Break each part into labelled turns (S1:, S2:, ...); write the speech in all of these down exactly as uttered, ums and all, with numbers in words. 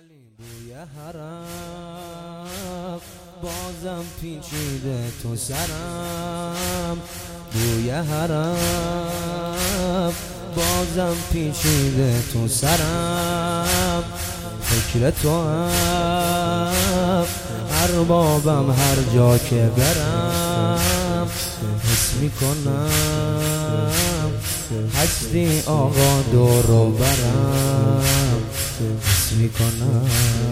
S1: بوی حرم بازم پیچیده تو سرم، بوی حرم بازم پیچیده تو سرم. فکر تو هم اربابم هر جا که برم، حس میکنم هستی آقا دور و برم، حس میکنم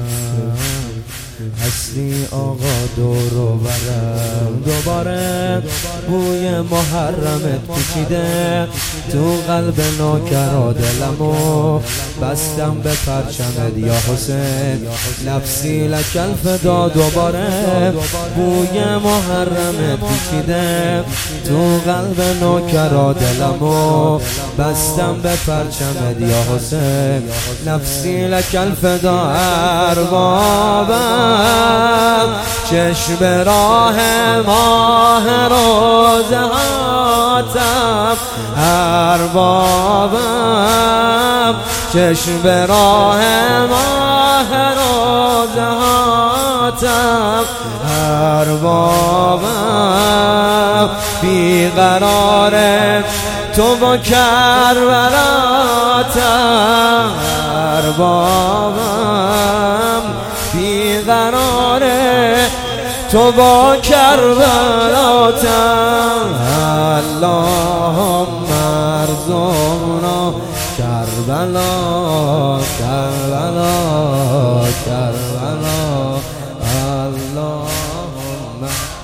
S1: هستی آقا دور و برم. دوباره بوی محرمت پیچیده تو قلب ناکرا دلمو، بستم به پرچمت یا حسین نفسی لک الفدا. دوباره بوی محرمت پیچیده تو قلب ناکرا دلمو، بستم به پرچمت یا حسین نفسی لک الفدا. اربابم چشم راه ماه روزه هاتم، اربابم چشم راه ماه روزه هاتم، اربابم بیقرار تو با کربلاتم، اربابم بیقرار تو با کربلاتم. اللهم ارزقنا کربلا کربلا کربلا. اللهم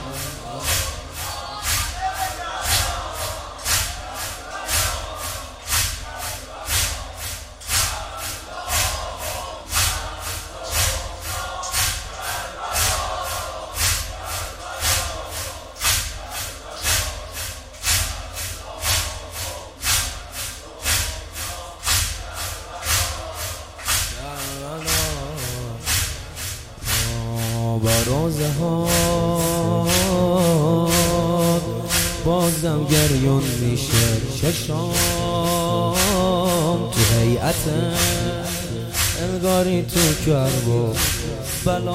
S1: با روزه ها بازم گریون میشه چشام، تو هیئت انگاری تو کرب و بلا.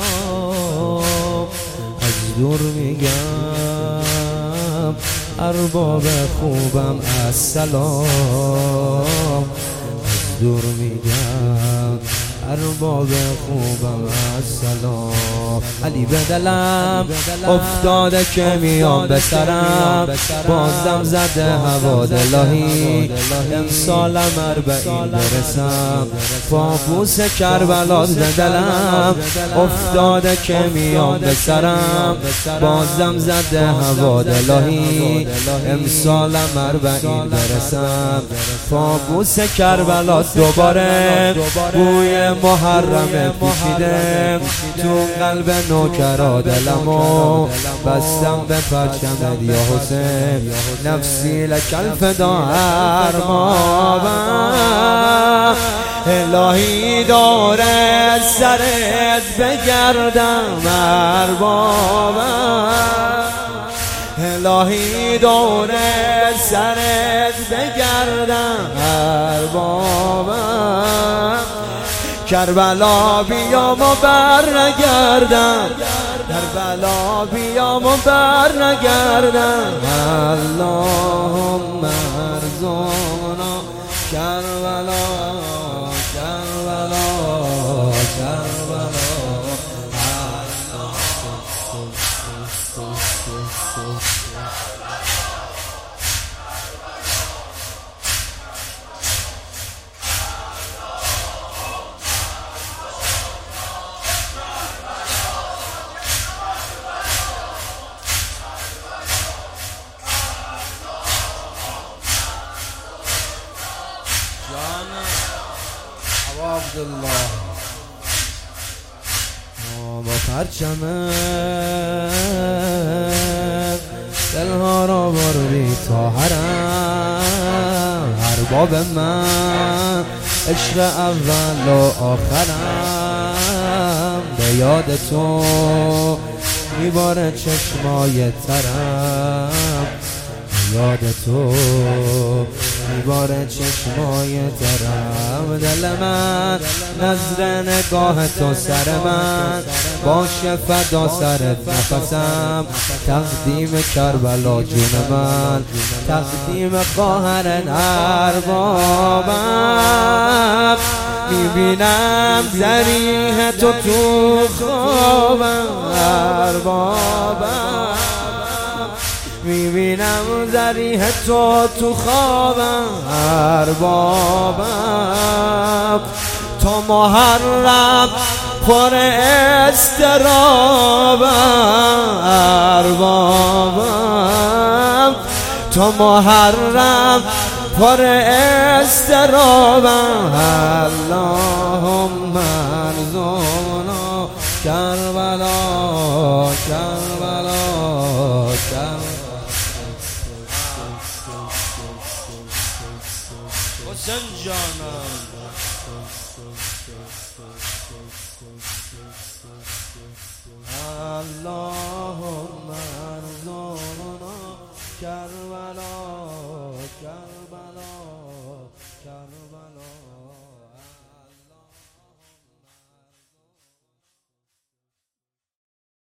S1: از دور میگم ارباب خوبم السلام، از دور میگم ارباب خوبم السلام. علی به دلم افتاده که میام به سرم، بازم زده هوا دلاهی امسالم اربعین برسم. پابوس کربلا به دلم افتاده که میام به سرم، بازم زده هوا دلاهی امسالم اربعین برسم. پابوس کربلا دوباره بوی محرم پیچیده تو قلب نوکرا دلمو، بستم به پرچمت یا حسین نفسی لک الفدا. اربابم الهی داره سرت بگردم، اربابم الهی داره سرت بگردم، اربابم کربلا بیام و بر نگردم، کربلا بیام و بر نگردم. اللهم ارزقنا کربلا کربلا کربلا. عبدالله با پرچمت دلها را بردی تا حرم، ارباب من عشق اول و آخرم. به یاد تو میباره چشمای ترم، به یاد تو میباره چشمای ترم. دل من نظر نگاه تو سر من باشه فدا سرت نفسم. تقدیم کربلا جون من، تقدیم قاهر اربابم. میبینم ذریح تو تو خوابم اربابم. میبینم ذریح تو تو خوابم اربابم. تو محرم پر استرابم اربابم. تو محرم پر استرابم. اللهم ارزقنا کربلا کربلا کربلا. حسین جانم Allah